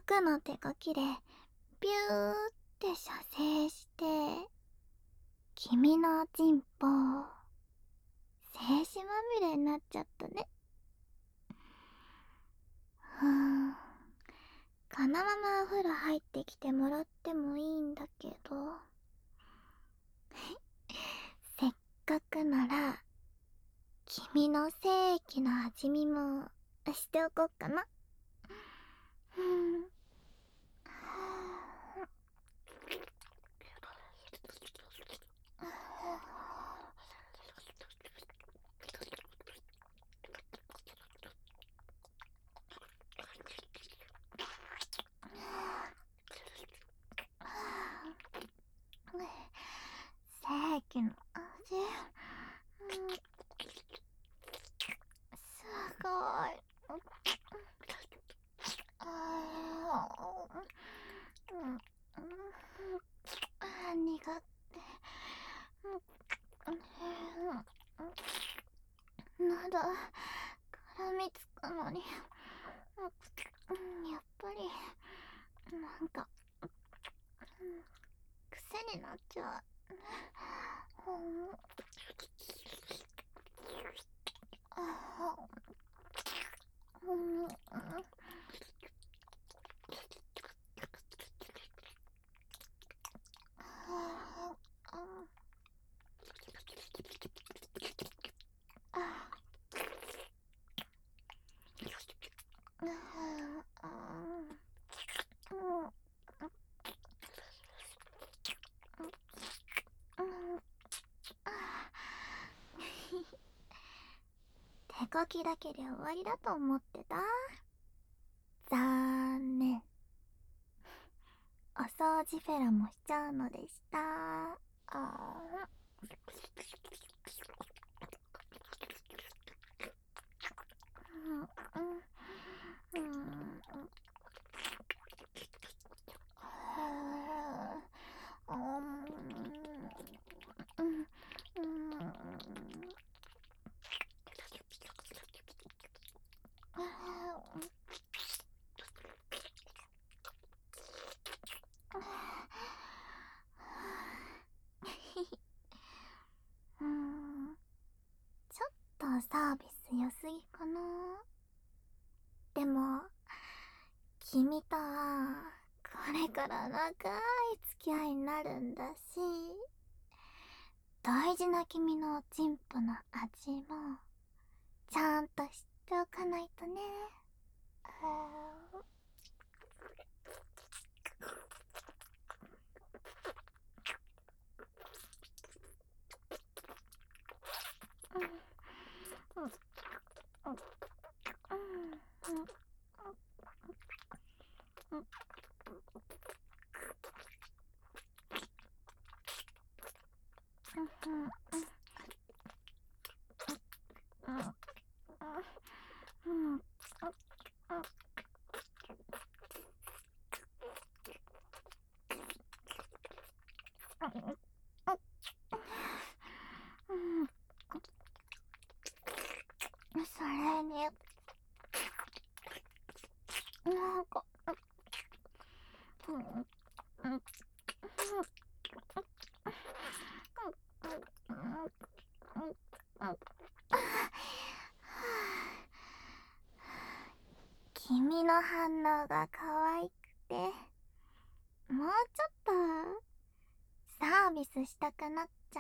くの手書きでビューって射精して、君のチンポ精子まみれになっちゃったね。このままお風呂入ってきてもらってもいいんだけどせっかくなら君の精液の味見もしておこうかな。精液の味、すごい。苦手。喉絡みつくのに、やっぱりなんか癖になっちゃう。手こきだけで終わりだと思ってた。残念。お掃除フェラもしちゃうのでした。ちょっとサービス良すぎかな。でも君とはこれから長い付き合いになるんだし、大事な君のおちんぽの味もちゃんと知っておかないとね。それになんか君の反応が可愛くて、もうちょっとサービスしたくなっちゃった。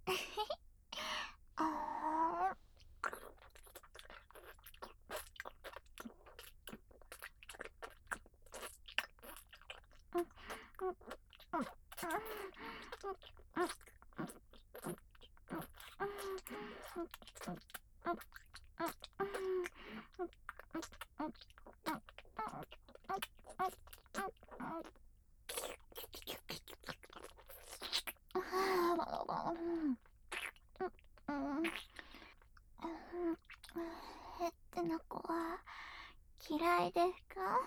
ヘッテの子は嫌いですか？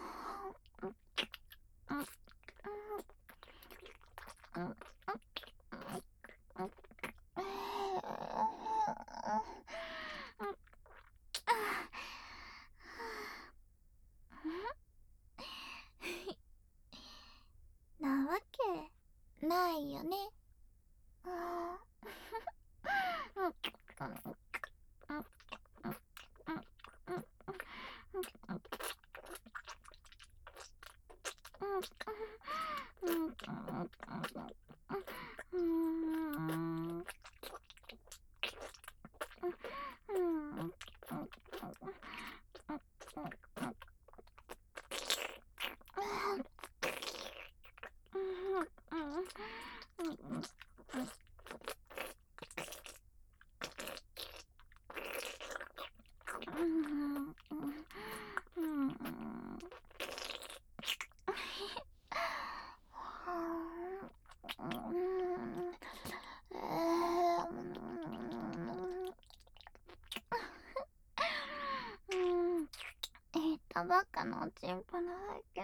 たばっかのおちんぽなだけど、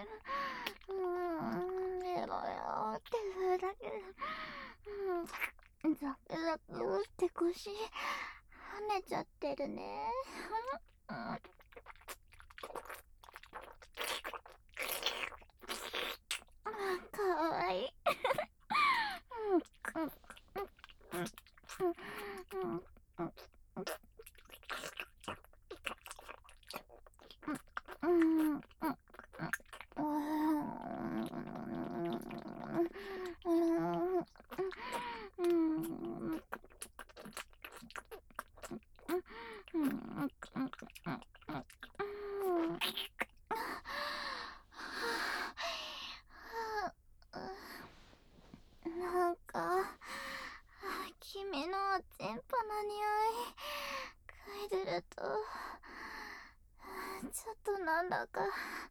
寝ろよってふうだけど、ザクザクって腰跳ねちゃってるね。かわいい。なんか君のおちんぽの匂い嗅いでるとちょっとなんだか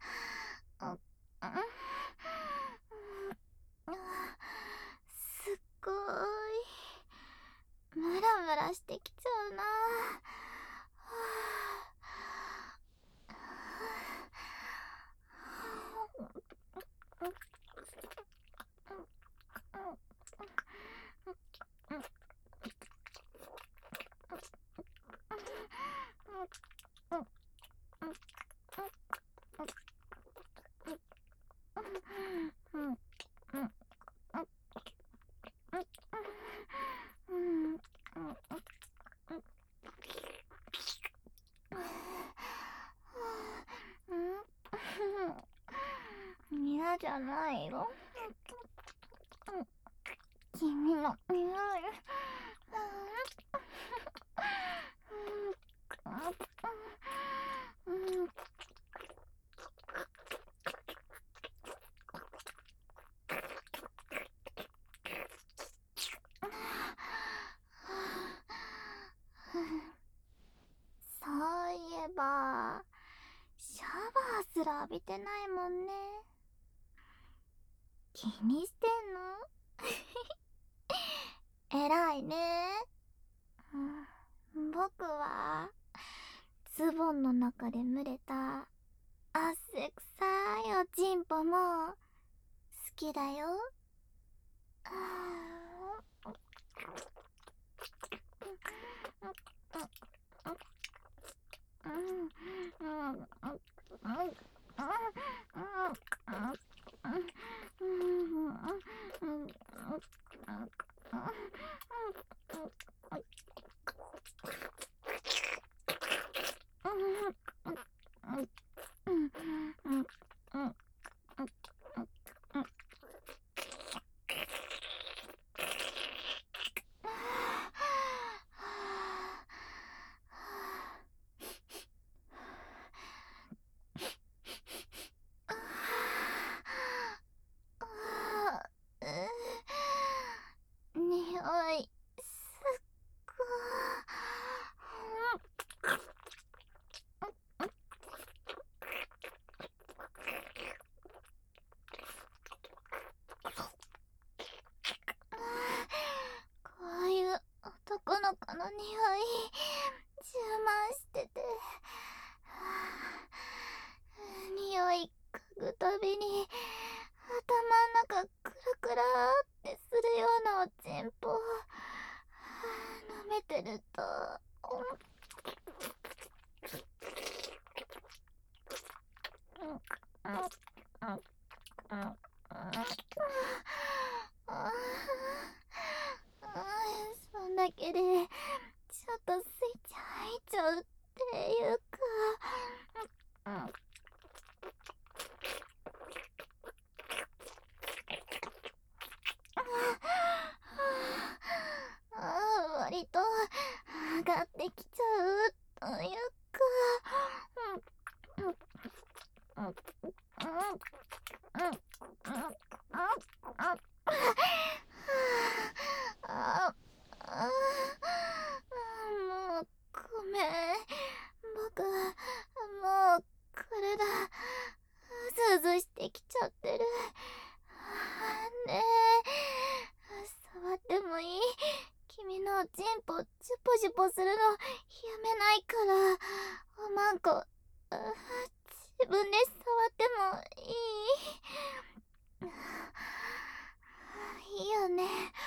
すっごいムラムラしてきちゃうな。嫌じゃないよ。君の匂い。そういえばシャワーすら浴びてないもんね。気にしてんの？偉いね。僕はズボンの中で蒸れた汗臭いおちんぽも好きだよ。匂いすっごこういう男の子の匂い充満してて、匂い嗅ぐたびに頭ん中クラクラってするようなおちんぽ舐めてるとそんだけでちょっとスイッチ入っちゃうっていうか、割と上がってきちゃうというか、もうごめん。僕もう体うずうずしてきちゃってる。ねえ、触ってもいい？君のおちんぽジュポジュポするのやめないから。おまんこち自分で触ってもいいよね。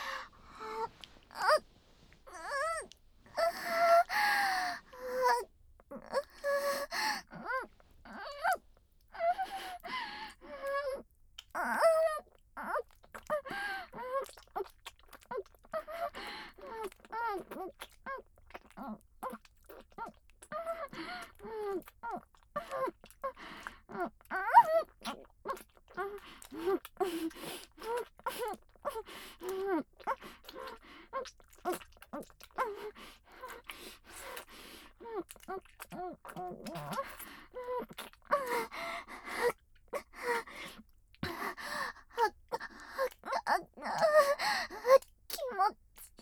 気持ち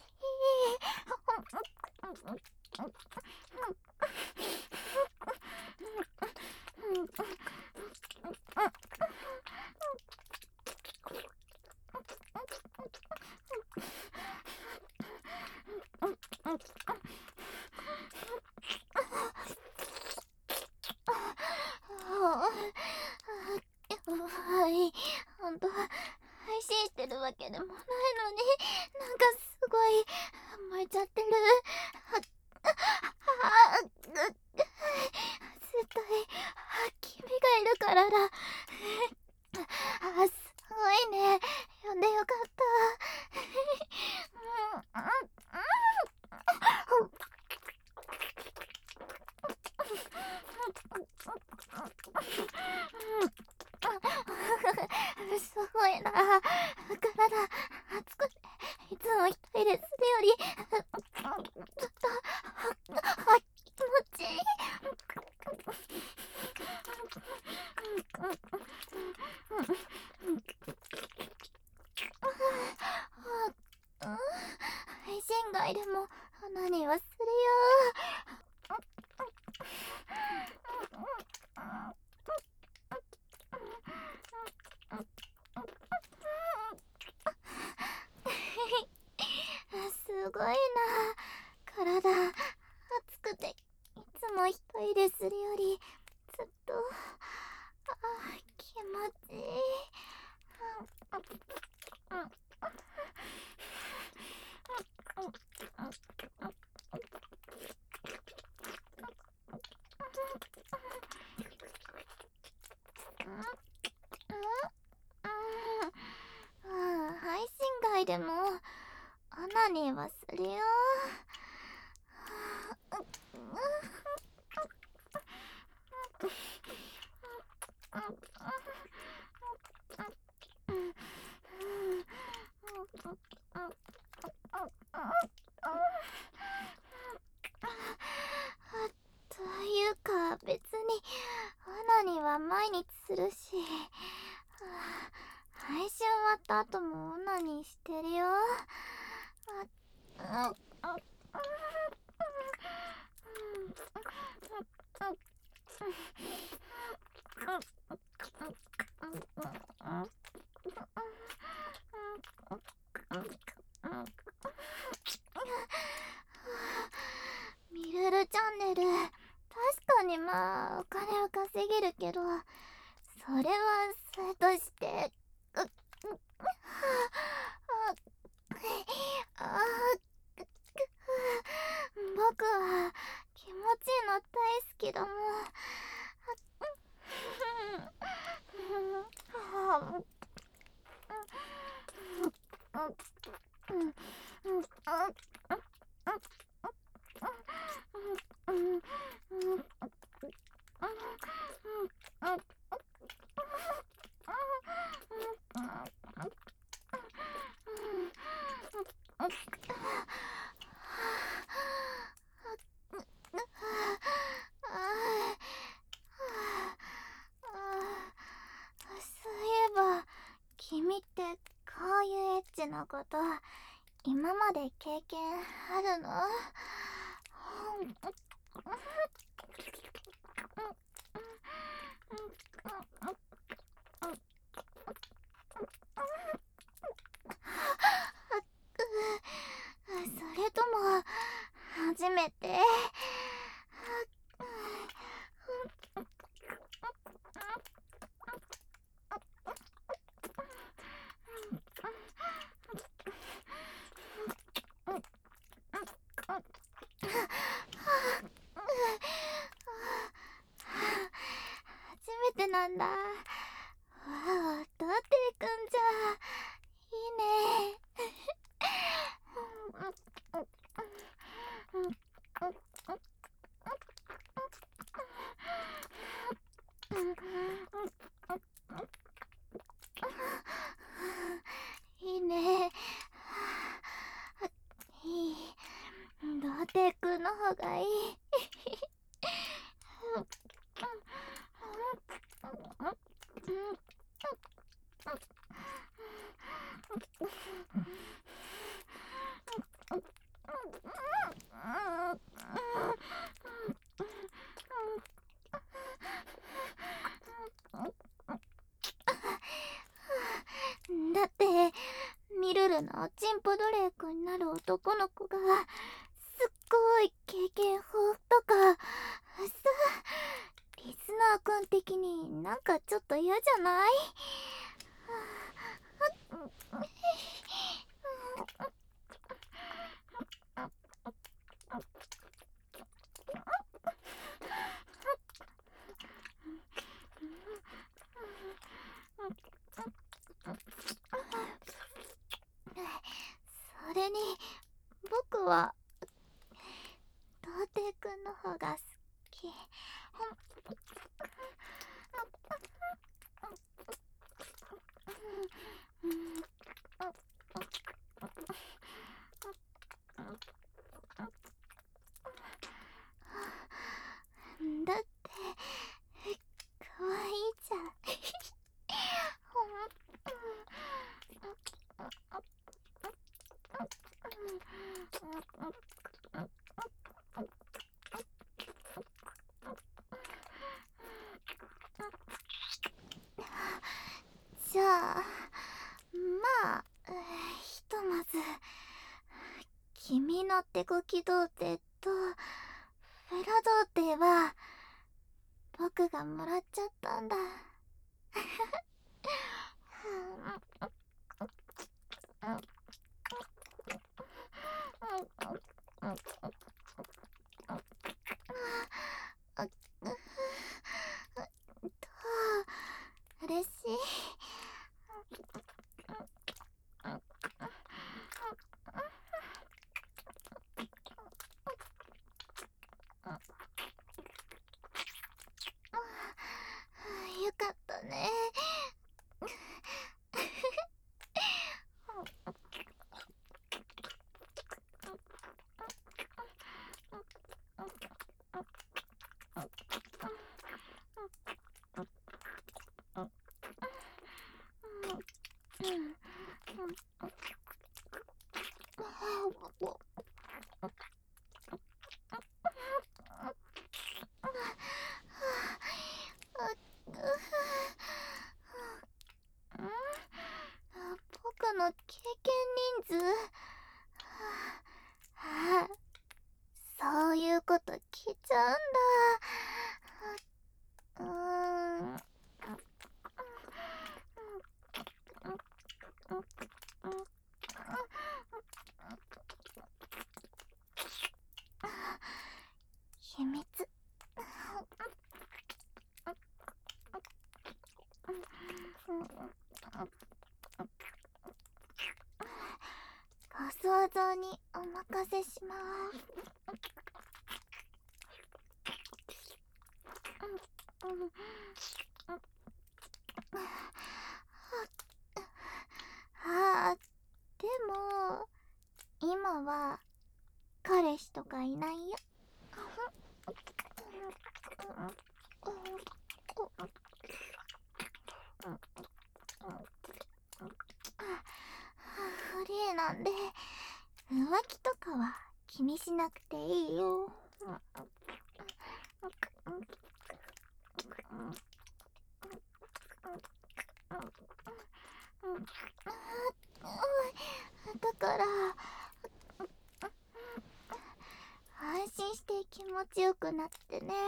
はい、ほんと配信してるわけでもないのに、なんかすごい燃えちゃってる。絶対君がいるからだ。すごいね。呼んでよかった。すごいな。体熱くていつも一人でするよりずっと気持ちいい。配信外でも何をするよ。すごいな。体熱くていつも一人でするよりずっと気持ちいい。配信外でもオナニーはするよ。というか別にオナニーは毎日するし、配信終わった後もオナニーしてるよ。ミルルチャンネル、確かにまあお金は稼げるけど、それはそれとして僕は気持ちいいの大好きだもん。そういえば君ってこういうエッチなこと今まで経験あるの？それとも初めて？ なんだ。わあ、立っていくんじゃ。いいね。いいね。いい。ドーテクの方がいい。だってミルルのチンポドレークになる男の子がすっごい経験豊富とかさ、リスナーくん的になんかちょっと嫌じゃない？それに僕は童貞くんの方が好き。だって可愛いじゃん。じゃあまあ、ひとまず君の手こき童貞とフェラ童貞は僕がもらっちゃったんだ。嬉しい。よかったね。僕の経験人数、あ、そういうこと聞いちゃうんだ。秘密。ご想像にお任せします。ああ、でも今は彼氏とかいないよ。フリーなんで浮気とかは気にしなくていいよ。だから安心して気持ちよくなってね。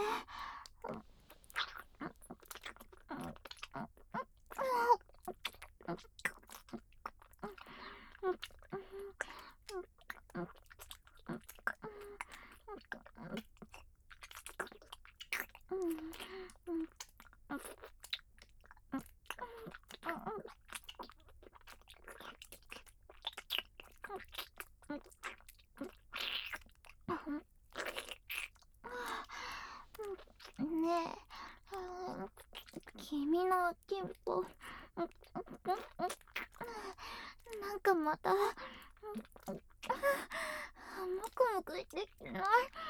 のキンポ。なんかまたムクムクしてきてない？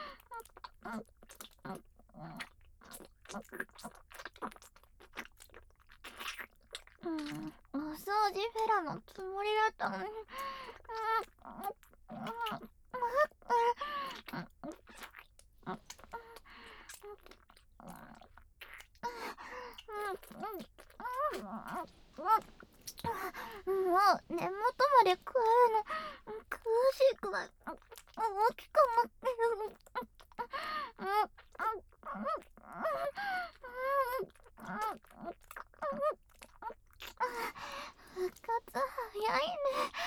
お掃除フェラのつもりだったのに。もう根元まで食えるの苦しいくらい大きくなってる。復活早いね。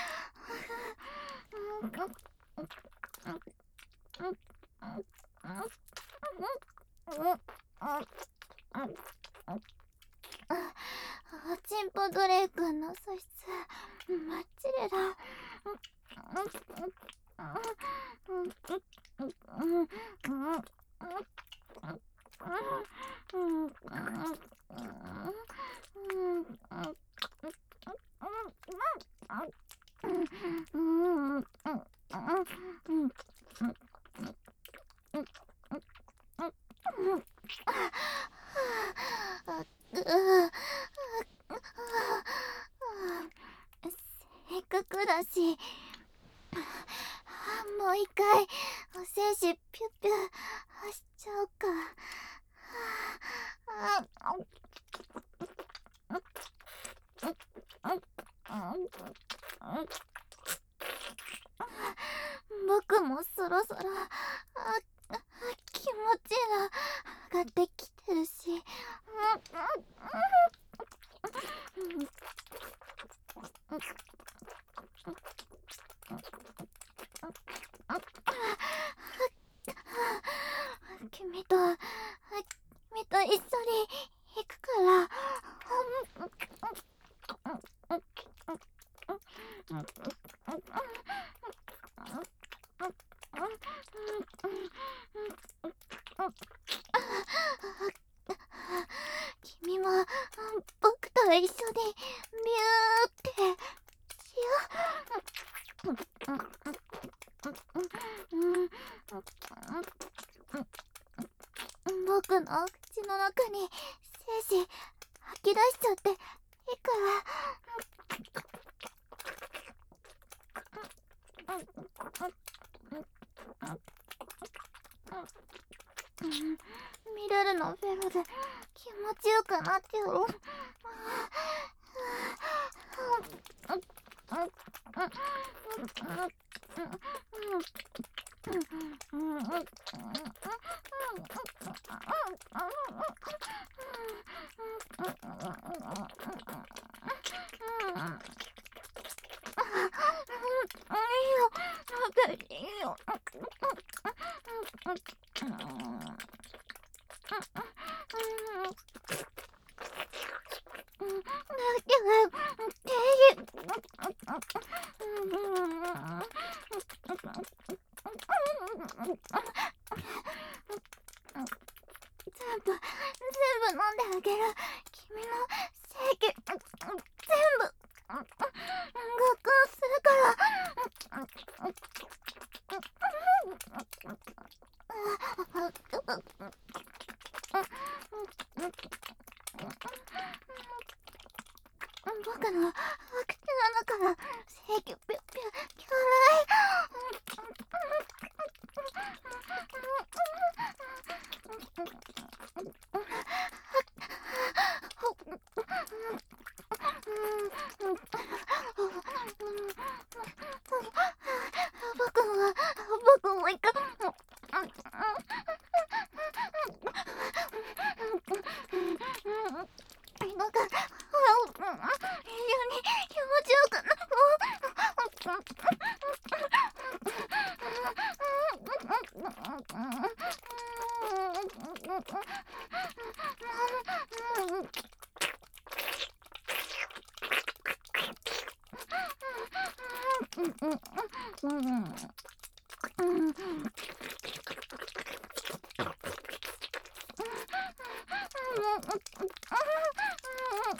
チンポドレイ君の素質バッチリだ。せっかくだしもう一回お精子ピュッピュしちゃおうか。僕もそろそろ気持ちが上がってきてるし。君と一緒に行くから。君も僕と一緒にミューってしよう。僕の口の中に精子吐き出しちゃっていいから見れるのフェロで気持ちよくなってやろう。いいよ。全部飲んであげる。君の精液全部合コンするから。僕の口の中から精液ピュッピュちょうだい。僕も一回非常に気持ちよくな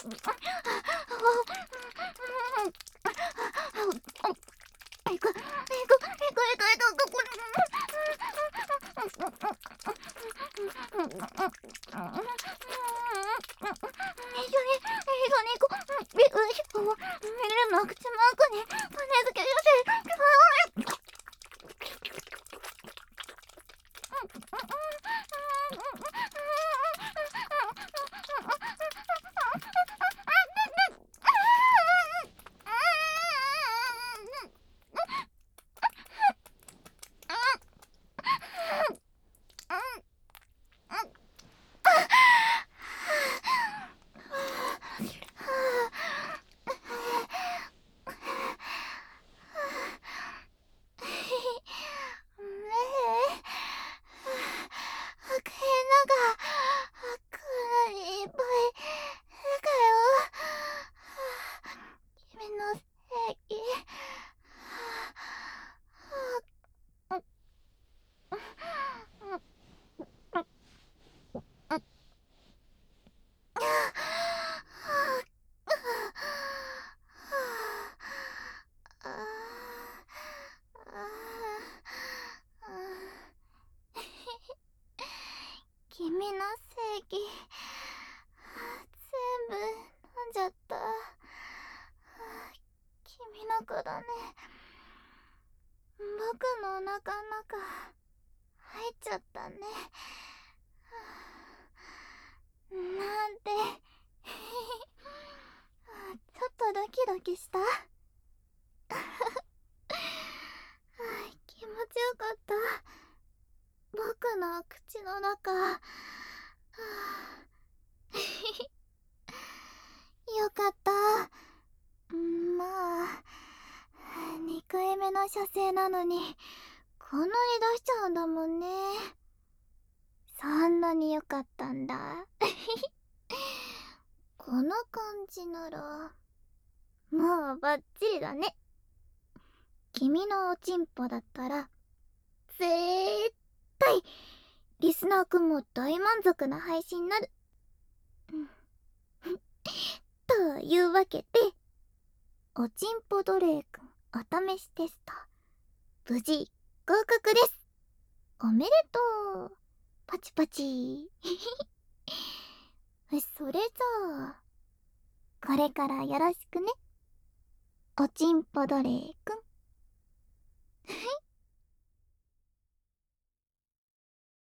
君の正義全部飲んじゃった。君の子だね。僕のお腹の中入っちゃったね。なんてちょっとドキドキした。気持ちよかった。僕の口の中よかった。まあ2回目の射精なのにこんなに出しちゃうんだもんね。そんなによかったんだ。この感じならもうバッチリだね。君のおちんぽだったら絶対リスナーくんも大満足な配信になる。というわけでおちんぽ奴隷くんお試しテスト無事合格です。おめでとう。パチパチ。それじゃあこれからよろしくね、おちんぽ奴隷くん。